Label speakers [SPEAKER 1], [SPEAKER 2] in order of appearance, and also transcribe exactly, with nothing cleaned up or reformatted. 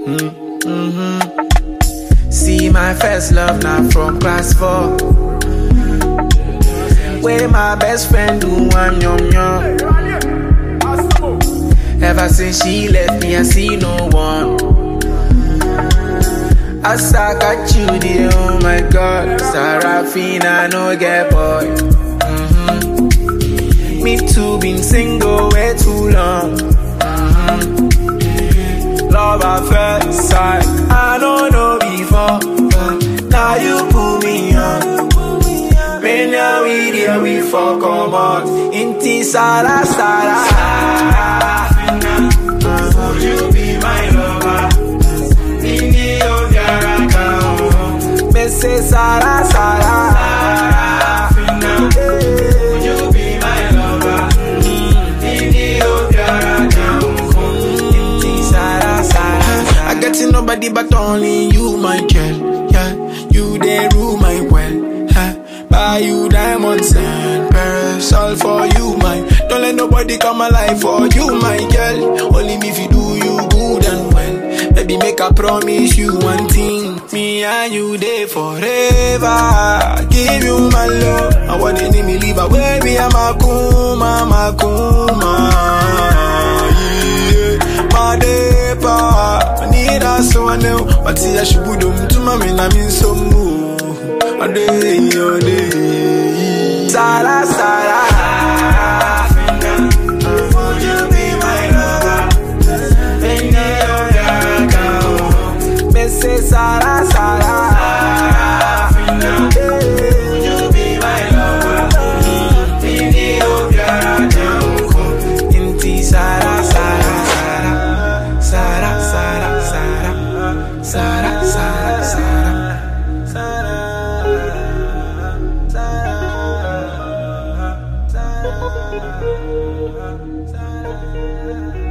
[SPEAKER 1] Mm-hmm. See my first love now from class four. Where my best friend do one yum yum. Ever since she left me, I see no one. As I got you there, oh my God. Sarafina, no get boy. Mm-hmm. Me too, been single way too long. Mm-hmm. Love at first sight, I don't know before, but now you put me on. When you're with you, we fuck come out. Inti Sara Sara. Would you be my lover? Inni Obiaraka. Me say Sara Sara. Would you be my lover? Inni Obiaraka. Inti Sara Sara. I got to nobody but only you, my girl. Yeah, you there rule my well. Buy you diamonds and pearls, all for you, my. Don't let nobody come alive for you, my girl. Only me if you do you good and well. Baby, make a promise you one thing. Me and you there forever. Give you my love. I want to name me leave away. Me a Makuma, Makuma. Yeah, my depa. I need a so now. But see, I should do them to my men. I mean so move. A day, a day. Sara, Sara. Would you be my lover? Inni Obiaraka. Me say Sara, Sara. Would you be my lover? Inni Obiaraka. Inti Sara, Sara, Sara, Sara, Sara, Sara, Sara, Sara, Sara. Sara.